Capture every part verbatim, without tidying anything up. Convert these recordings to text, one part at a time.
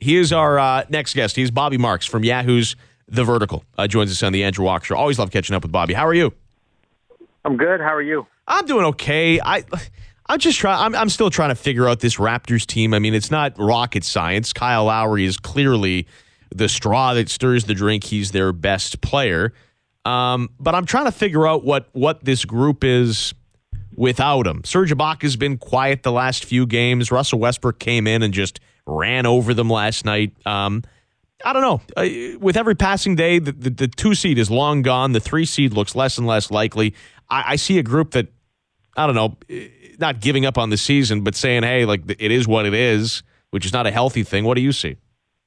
He is our uh, next guest. He's Bobby Marks from Yahoo's The Vertical. Uh, joins us on the Andrew Walker Show. Always love catching up with Bobby. How are you? I'm good. How are you? I'm doing okay. I, I'm just trying. I'm, I'm still trying to figure out this Raptors team. I mean, it's not rocket science. Kyle Lowry is clearly the straw that stirs the drink. He's their best player. Um, but I'm trying to figure out what what this group is without him. Serge Ibaka's been quiet the last few games. Russell Westbrook came in and just ran over them last night. Um, I don't know. Uh, with every passing day, the, the, the two seed is long gone. The three seed looks less and less likely. I, I see a group that, I don't know, not giving up on the season, but saying, hey, like it is what it is, which is not a healthy thing. What do you see?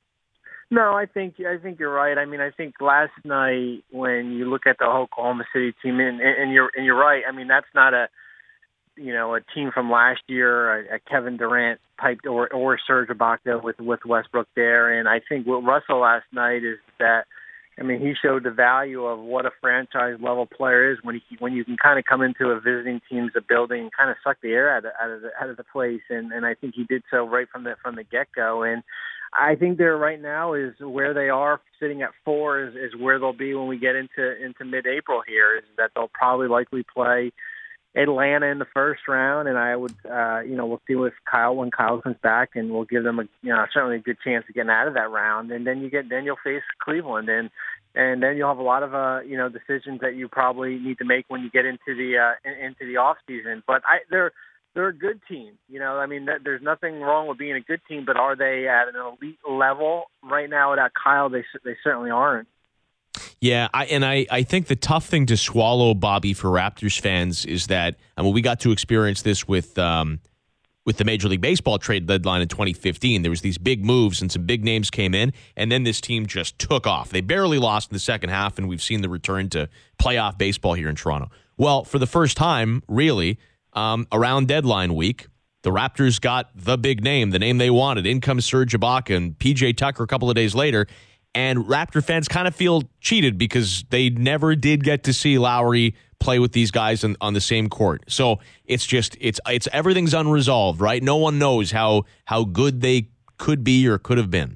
No, I think I think you're right. I mean, I think last night when you look at the Oklahoma City team, and, and you're and you're right. I mean, that's not a you know a team from last year, a, a Kevin Durant type or or Serge Ibaka with with Westbrook there. And I think what Russell last night is that, I mean, he showed the value of what a franchise level player is when he when you can kind of come into a visiting team's building and kind of suck the air out of, out of the out of the place. And and I think he did so right from the from the get go. And I think they're right now is where they are sitting at four is, is where they'll be when we get into into mid-April here, is that they'll probably likely play Atlanta in the first round, and I would, uh, you know, we'll see with Kyle when Kyle comes back, and we'll give them a, you know, certainly a good chance of getting out of that round, and then you get, then you'll face Cleveland, and and then you'll have a lot of, uh, you know, decisions that you probably need to make when you get into the uh, into the off season. But I, they're they're a good team, you know. I mean, there's nothing wrong with being a good team, but are they at an elite level right now without Kyle? They they certainly aren't. Yeah, I, and I, I think the tough thing to swallow, Bobby, for Raptors fans is that, I mean, we got to experience this with um, with the Major League Baseball trade deadline in twenty fifteen. There was these big moves and some big names came in, and then this team just took off. They barely lost in the second half, and we've seen the return to playoff baseball here in Toronto. Well, for the first time, really, um, around deadline week, the Raptors got the big name, the name they wanted. In comes Serge Ibaka and P J Tucker a couple of days later. And Raptor fans kind of feel cheated because they never did get to see Lowry play with these guys on, on the same court. So it's just it's it's everything's unresolved, right? No one knows how how good they could be or could have been.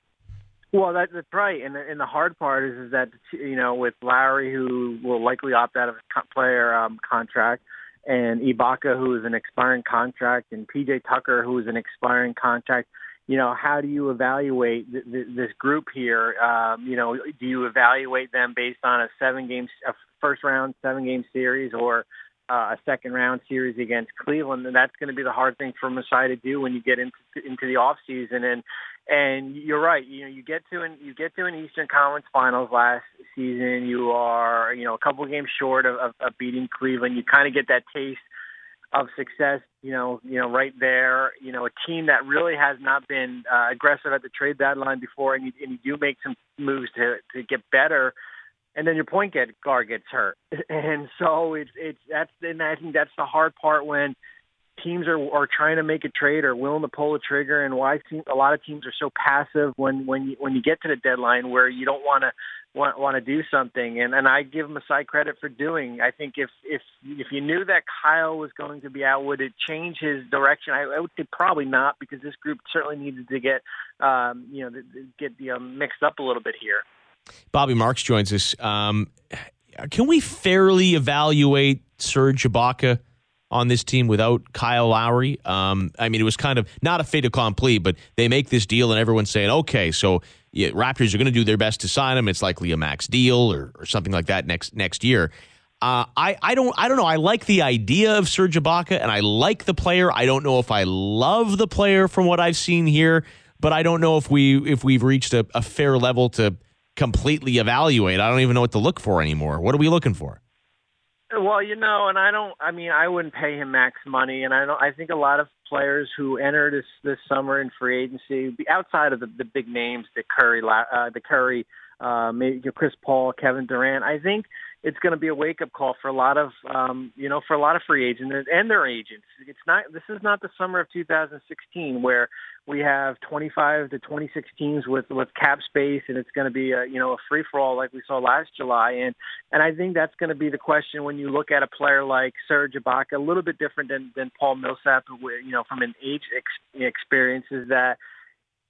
Well, that, that's right. And the, and the hard part is, is that, you know, with Lowry, who will likely opt out of his co- player um, contract, and Ibaka, who is an expiring contract, and P J Tucker, who is an expiring contract, you know, how do you evaluate th- th- this group here? Um, you know, do you evaluate them based on a seven-game, a first-round seven-game series, or uh, a second-round series against Cleveland? And that's going to be the hard thing for Masai to do when you get into into the off season. And and you're right. You know, you get to an you get to an Eastern Conference Finals last season. You are, you know, a couple of games short of, of, of beating Cleveland. You kind of get that taste of success, you know, you know, right there, you know, a team that really has not been uh, aggressive at the trade deadline before, and you, and you do make some moves to to get better, and then your point get, guard gets hurt, and so it's it's that's and I think that's the hard part when teams are are trying to make a trade or willing to pull the trigger, and why a lot of teams are so passive when when you, when you get to the deadline where you don't want to want, want to do something, and and I give Masai credit for doing. I think if if if you knew that Kyle was going to be out, would it change his direction? I, I would say probably not, because this group certainly needed to get um, you know get the um, mixed up a little bit here. Bobby Marks joins us. Um, can we fairly evaluate Serge Ibaka on this team without Kyle Lowry? Um, I mean, it was kind of not a fait accompli, but they make this deal and everyone's saying, okay, so yeah, Raptors are going to do their best to sign him. It's likely a max deal or, or something like that next next year. Uh, I, I don't I don't know. I like the idea of Serge Ibaka, and I like the player. I don't know if I love the player from what I've seen here, but I don't know if we if we've reached a, a fair level to completely evaluate. I don't even know what to look for anymore. What are we looking for? Well, you know, and I don't. I mean, I wouldn't pay him max money, and I don't. I think a lot of players who enter this this summer in free agency, outside of the, the big names, the Curry, uh, the Curry, uh, maybe Chris Paul, Kevin Durant, I think it's going to be a wake up call for a lot of, um, you know, for a lot of free agents and their agents. It's not. This is not the summer of two thousand sixteen where we have twenty-five to twenty-six teams with, with cap space, and it's going to be a, you know, a free for all like we saw last July. And, and I think that's going to be the question when you look at a player like Serge Ibaka, a little bit different than, than Paul Millsap, you know, from an age ex- experience, is that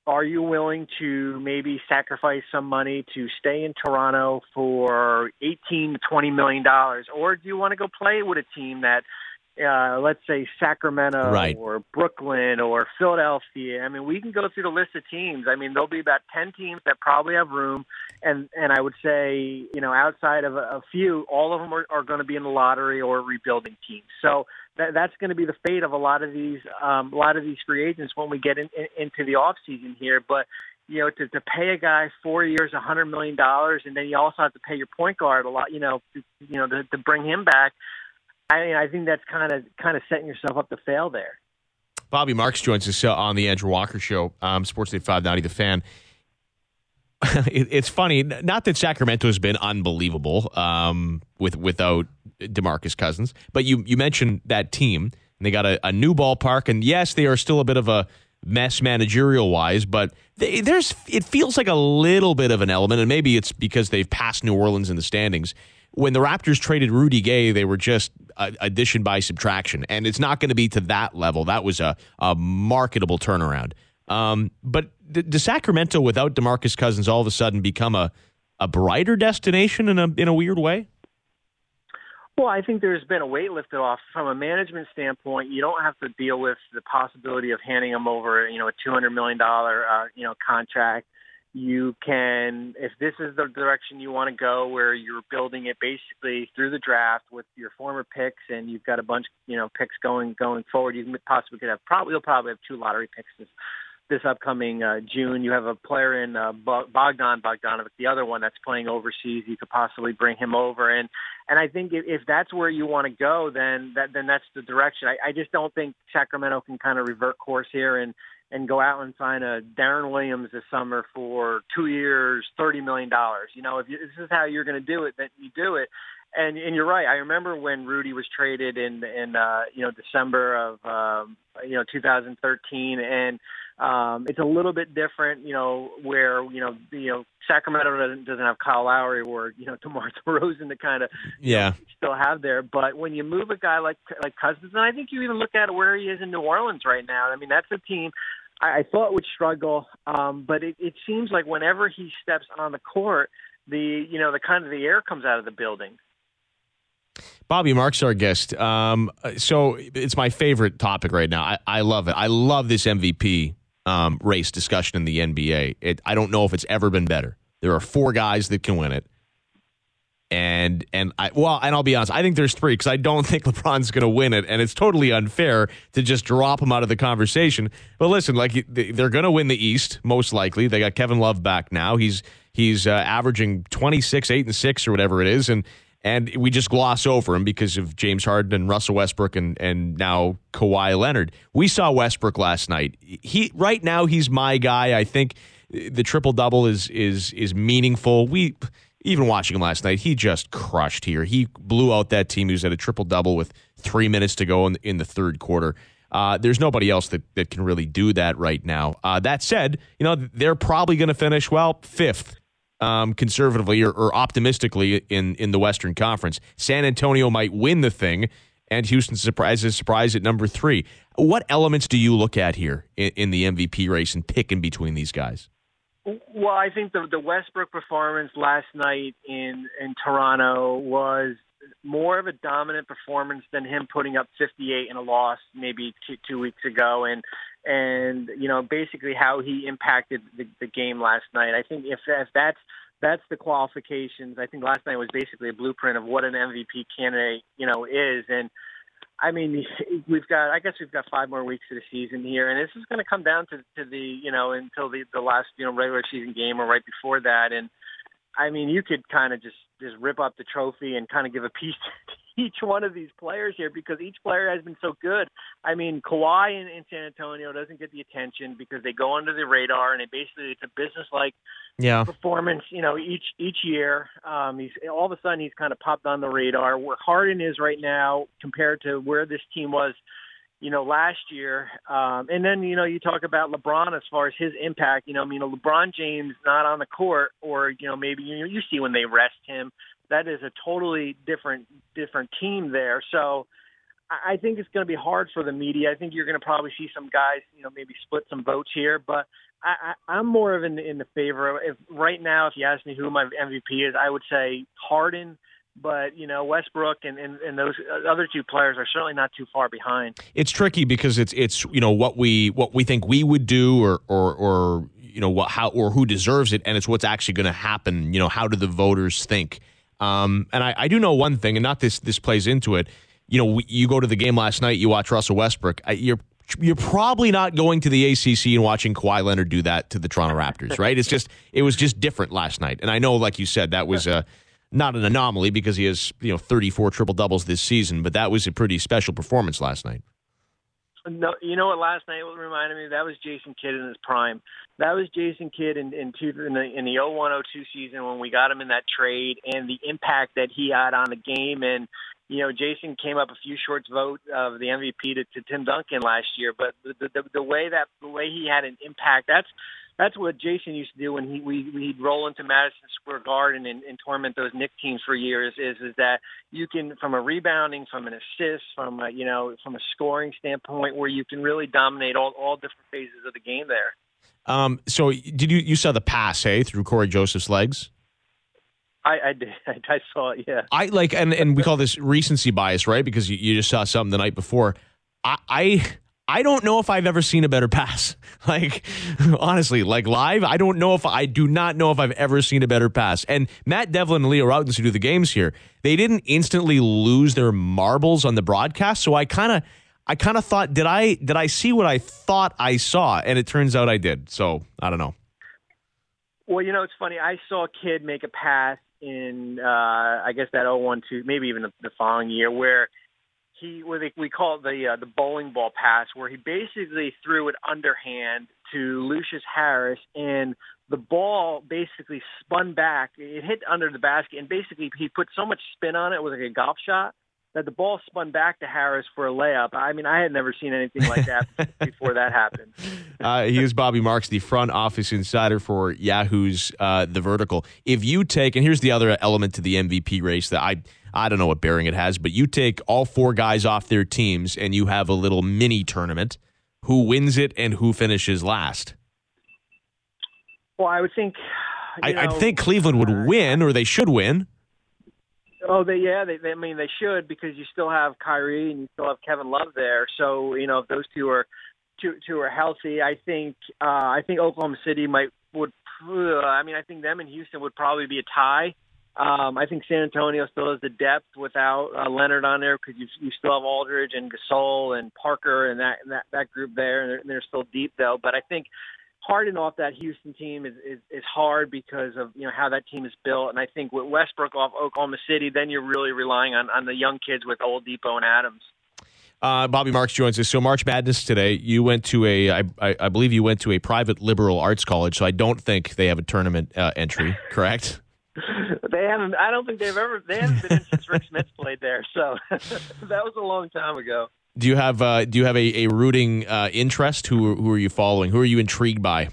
are you willing to maybe sacrifice some money to stay in Toronto for eighteen to twenty million dollars, or do you want to go play with a team that, uh, let's say Sacramento Right. or Brooklyn or Philadelphia? I mean, we can go through the list of teams. I mean, there'll be about ten teams that probably have room, and and I would say, you know, outside of a, a few, all of them are, are going to be in the lottery or rebuilding teams. So that, that's going to be the fate of a lot of these um, a lot of these free agents when we get in, in, into the off season here. But you know, to, to pay a guy four years, a hundred million dollars, and then you also have to pay your point guard a lot, you know, to, you know, to, to bring him back. I mean, I think that's kind of kind of setting yourself up to fail there. Bobby Marks joins us uh, on the Andrew Walker Show, um, Sportsnet five ninety, The Fan. it, it's funny, not that Sacramento has been unbelievable um, with without DeMarcus Cousins, but you you mentioned that team, and they got a, a new ballpark, and yes, they are still a bit of a mess managerial wise, but they, there's it feels like a little bit of an element, and maybe it's because they've passed New Orleans in the standings. When the Raptors traded Rudy Gay, they were just a, addition by subtraction, and it's not going to be to that level. That was a, a marketable turnaround. Um, but d- does Sacramento, without DeMarcus Cousins, all of a sudden become a, a brighter destination in a in a weird way? Well, I think there's been a weight lifted off from a management standpoint. You don't have to deal with the possibility of handing them over, you know, a two hundred million dollars, uh, you know, contract. You can, if this is the direction you want to go, where you're building it basically through the draft with your former picks, and you've got a bunch, you know, picks going going forward. You possibly could have probably you'll probably have two lottery picks this this upcoming uh, June. You have a player in uh, Bogdan Bogdanovic, the other one that's playing overseas. You could possibly bring him over, and and I think if, if that's where you want to go, then that then that's the direction. I, I just don't think Sacramento can kind of revert course here and. and go out and sign a Darren Williams this summer for two years, thirty million dollars. You know, if you, this is how you're going to do it, then you do it. And and you're right. I remember when Rudy was traded in in uh, you know December of um, you know two thousand thirteen, and um, it's a little bit different. You know, where you know you know Sacramento doesn't doesn't have Kyle Lowry or you know DeMar DeRozan to kind of yeah you know, still have there. But when you move a guy like like Cousins, and I think you even look at where he is in New Orleans right now. I mean, that's a team I thought would struggle, um, but it, it seems like whenever he steps on the court, the you know the kind of the air comes out of the building. Bobby Marks, our guest. Um, so it's my favorite topic right now. I, I love it. I love this M V P um, race discussion in the N B A. It, I don't know if it's ever been better. There are four guys that can win it. And, and I, well, and I'll be honest, I think there's three because I don't think LeBron's going to win it. And it's totally unfair to just drop him out of the conversation. But listen, like they're going to win the East, most likely. They got Kevin Love back now. He's, he's uh, averaging twenty-six, eight and six or whatever it is. And, and we just gloss over him because of James Harden and Russell Westbrook and, and now Kawhi Leonard. We saw Westbrook last night. He, right now, he's my guy. I think the triple double is, is, is meaningful. We, Even watching him last night, he just crushed here. He blew out that team who's at a triple-double with three minutes to go in, in the third quarter. Uh, there's nobody else that, that can really do that right now. Uh, that said, you know, they're probably going to finish, well, fifth, um, conservatively or, or optimistically in, in the Western Conference. San Antonio might win the thing, and Houston surprises surprise at number three. What elements do you look at here in, in the M V P race and pick in between these guys? Well, I think the the Westbrook performance last night in, in Toronto was more of a dominant performance than him putting up fifty-eight in a loss maybe two, two weeks ago, and and you know basically how he impacted the, the game last night. I think if, if that's that's the qualifications, I think last night was basically a blueprint of what an M V P candidate you know is, and I mean, we've got, I guess we've got five more weeks of the season here, and this is going to come down to, to the, you know, until the, the last, you know, regular season game or right before that. And I mean, you could kind of just, just rip up the trophy and kind of give a piece to each one of these players here because each player has been so good. I mean, Kawhi in, in San Antonio doesn't get the attention because they go under the radar, and it basically it's a business-like yeah. performance, you know, each each year. Um, he's all of a sudden he's kind of popped on the radar. Where Harden is right now compared to where this team was, you know, last year. Um, and then, you know, you talk about LeBron as far as his impact. You know, I mean, LeBron James not on the court, or, you know, maybe you, you see when they rest him, that is a totally different different team there. So I think it's going to be hard for the media. I think you're going to probably see some guys, you know, maybe split some votes here. But I, I, I'm more of in, in the favor of, if, right now, if you ask me who my M V P is, I would say Harden. But, you know, Westbrook and, and, and those other two players are certainly not too far behind. It's tricky because it's, it's you know, what we what we think we would do or, or, or you know, what, how or who deserves it, and it's what's actually going to happen. You know, how do the voters think? Um, and I, I do know one thing, and not this this plays into it. You know, you go to the game last night, you watch Russell Westbrook. You're you're probably not going to the A C C and watching Kawhi Leonard do that to the Toronto Raptors, right? It's just it was just different last night. And I know, like you said, that was a, not an anomaly because he has, you know, thirty-four triple doubles this season, but that was a pretty special performance last night. No, you know what? Last night reminded me that was Jason Kidd in his prime. That was Jason Kidd in in, two, in the in the oh one oh two season when we got him in that trade, and the impact that he had on the game. And you know, Jason came up a few short vote of the M V P to, to Tim Duncan last year. But the, the the way that the way he had an impact, that's that's what Jason used to do when he we we'd roll into Madison Square Garden and, and torment those Knicks teams for years. Is is that you can, from a rebounding, from an assist, from a, you know, from a scoring standpoint, where you can really dominate all all different phases of the game there. Um, so did you you saw the pass, hey, through Corey Joseph's legs? I, I did. I saw it. Yeah. I like, and, and we call this recency bias, right? Because you, you just saw something the night before. I, I I don't know if I've ever seen a better pass. Like, honestly, like live, I don't know if I do not know if I've ever seen a better pass. And Matt Devlin and Leo Routins, who do the games here, they didn't instantly lose their marbles on the broadcast. So I kind of, I kind of thought, did I did I see what I thought I saw? And it turns out I did. So I don't know. Well, you know, it's funny. I saw a kid make a pass in, uh, I guess that oh one two, maybe even the, the following year, where he, where they, we call it the uh, the bowling ball pass, where he basically threw it underhand to Lucius Harris, and the ball basically spun back. It hit under the basket, and basically he put so much spin on it, it was like a golf shot, that the ball spun back to Harris for a layup. I mean, I had never seen anything like that before that happened. Uh, he is Bobby Marks, the front office insider for Yahoo's uh, The Vertical. If you take, and here's the other element to the M V P race that I I don't know what bearing it has, but you take all four guys off their teams and you have a little mini tournament. Who wins it and who finishes last? Well, I would think. I, know, I think Cleveland would win, or they should win. Oh, they, yeah, they, they, I mean, they should, because you still have Kyrie and you still have Kevin Love there. So, you know, if those two are two, two are healthy, I think uh, I think Oklahoma City might would. Uh, I mean, I think them and Houston would probably be a tie. Um, I think San Antonio still has the depth without uh, Leonard on there, because you you still have Aldridge and Gasol and Parker and that and that, that group there, and they're, they're still deep though. But I think Harden off that Houston team is, is, is hard because of, you know, how that team is built. And I think with Westbrook off Oklahoma City, then you're really relying on, on the young kids with Oladipo and Adams. Uh, Bobby Marks joins us. So March Madness today, you went to a, I, I, I believe you went to a private liberal arts college, so I don't think they have a tournament uh, entry, correct? They haven't, I don't think they've ever, they haven't been in since Rick Smith played there. So that was a long time ago. Do you have uh, do you have a, a rooting uh, interest? Who who are you following? Who are you intrigued by?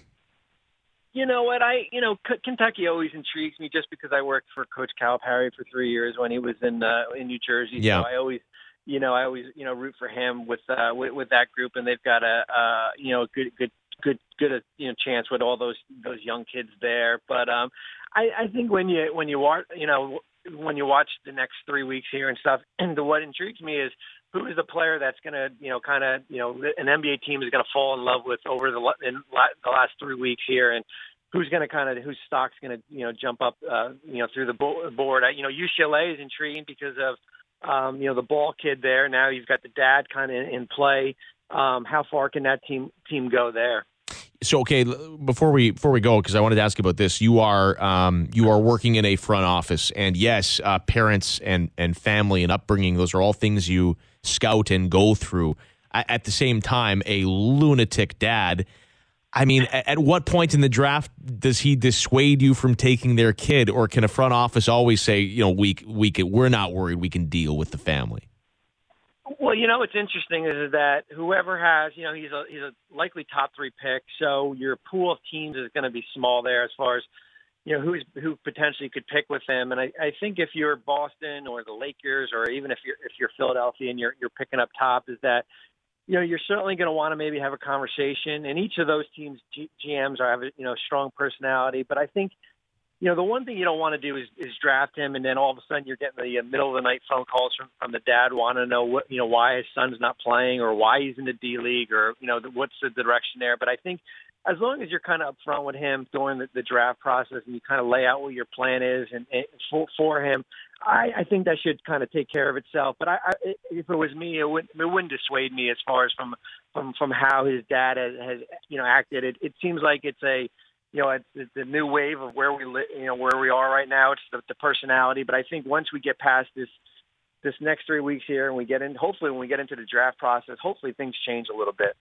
You know what? I you know K- Kentucky always intrigues me, just because I worked for Coach Calipari for three years when he was in uh, in New Jersey. Yeah. So I always you know I always you know root for him with uh, with, with that group, and they've got a uh, you know good good good good uh, you know chance with all those those young kids there. But um, I, I think when you when you watch you know when you watch the next three weeks here and stuff, and the, what intrigues me is, who is the player that's going to, you know, kind of, you know, an N B A team is going to fall in love with over the, in the last three weeks here, and who's going to kind of, whose stock's going to, you know, jump up, uh, you know, through the board. You know, U C L A is intriguing because of, um, you know, the ball kid there. Now you've got the dad kind of in play. Um, how far can that team team go there? So, okay, before we before we go, because I wanted to ask you about this, you are um, you are working in a front office, and yes, uh, parents and and family and upbringing, those are all things you scout and go through. At the same time, a lunatic dad. I mean, at what point in the draft does he dissuade you from taking their kid, or can a front office always say, you know, we we can, we're not worried, we can deal with the family? Well, you know, what's interesting is that whoever has, you know, he's a he's a likely top three pick, so your pool of teams is going to be small there as far as, you know, who's who potentially could pick with him. And I, I think if you're Boston or the Lakers, or even if you're if you're Philadelphia and you're you're picking up top, is that you know you're certainly going to want to maybe have a conversation. And each of those teams G- GMs are have a you know strong personality, but I think. You know, the one thing you don't want to do is, is draft him, and then all of a sudden you're getting the uh, middle of the night phone calls from, from the dad wanting to know what you know why his son's not playing or why he's in the D League or you know the, what's the direction there. But I think as long as you're kind of upfront with him during the, the draft process and you kind of lay out what your plan is and, and for, for him, I, I think that should kind of take care of itself. But I, I, if it was me, it wouldn't, it wouldn't dissuade me as far as from from, from how his dad has, has you know acted. It, it seems like it's a You know, it's the new wave of where we, li- you know, where we are right now. It's the, the personality, but I think once we get past this, this next three weeks here, and we get in, hopefully, when we get into the draft process, hopefully things change a little bit.